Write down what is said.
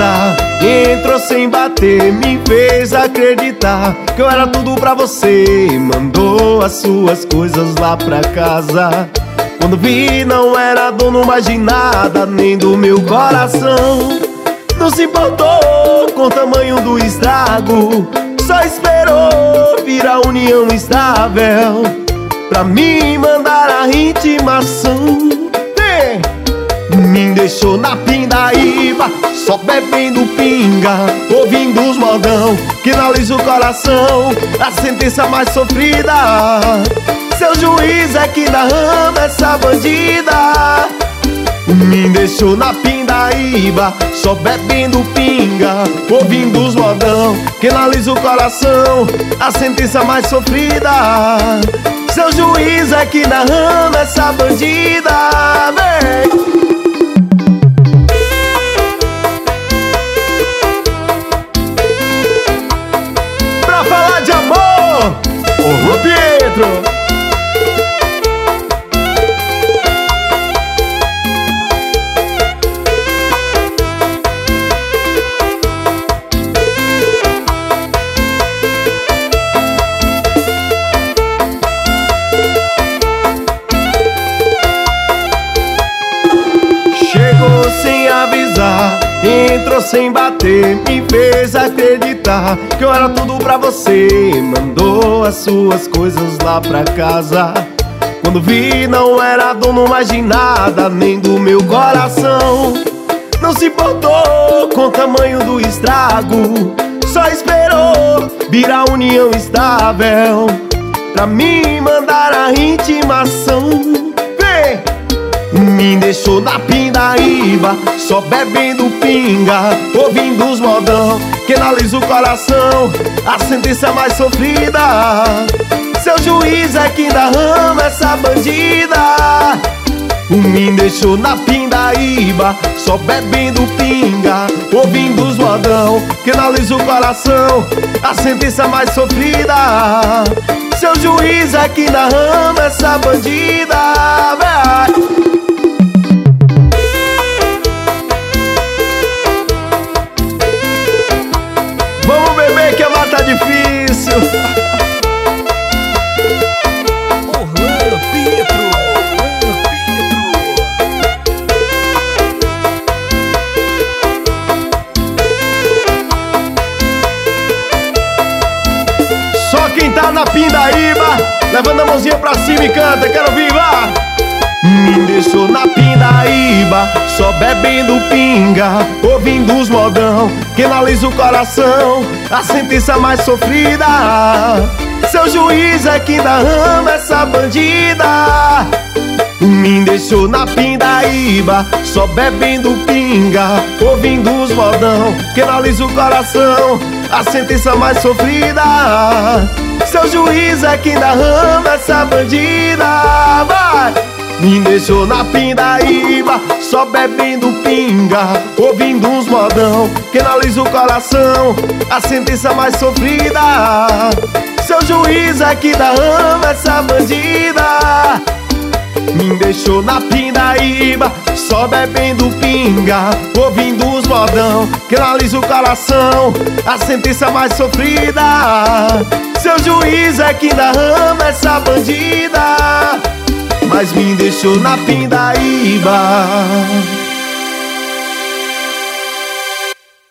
avisar. Entrou sem bater, me fez acreditar que eu era tudo pra você. Mandou as suas coisas lá pra casa. Quando vi, não era dono mais de nada, nem do meu coração. Não se importou com o tamanho do estrago, só esperou virar união estável pra me mandar a intimação. Me deixou na pindaíba, só bebendo pinga, ouvindo os modão que analisa o coração, a sentença mais sofrida. Seu juiz é que dá ama essa bandida. Me deixou na pindaíba, só bebendo pinga, ouvindo os modão que analisa o coração, a sentença mais sofrida. Seu juiz é que dá ama essa bandida. Vem! Falar de amor, ô Pietro. Chegou sem avisar, entrou sem bater, me fez acreditar que eu era tudo pra você. Mandou as suas coisas lá pra casa. Quando vi, não era dono mais de nada, nem do meu coração. Não se importou com o tamanho do estrago, só esperou virar união estável pra me mandar a intimação. Me deixou na pindaíba, só bebendo pinga, ouvindo os modão que analisa o coração, a sentença mais sofrida. Seu juiz é que dá ama essa bandida. Me deixou na pindaíba, só bebendo pinga, ouvindo os modão que analisa o coração, a sentença mais sofrida. Seu juiz é que dá ama essa bandida. Vai! Vamos beber que a mata tá difícil. Orlando Pietro. Só quem tá na pindaíba, levando a mãozinha pra cima e canta, quero ouvir, vá! Me deixou na pindaíba, só bebendo pinga, ouvindo os modão que analisa o coração, a sentença mais sofrida. Seu juiz é que dá ama essa bandida. Me deixou na pindaíba, só bebendo pinga, ouvindo os modão que analisa o coração, a sentença mais sofrida. Seu juiz é que dá ama essa bandida. Vai! Me deixou na pindaíba, só bebendo pinga, ouvindo uns modão que analisa o coração, a sentença mais sofrida. Seu juiz é que dá ama essa bandida. Me deixou na pindaíba, só bebendo pinga, ouvindo os modão que analisa o coração, a sentença mais sofrida. Seu juiz é que dá ama essa bandida. Mas me deixou na pindaíba.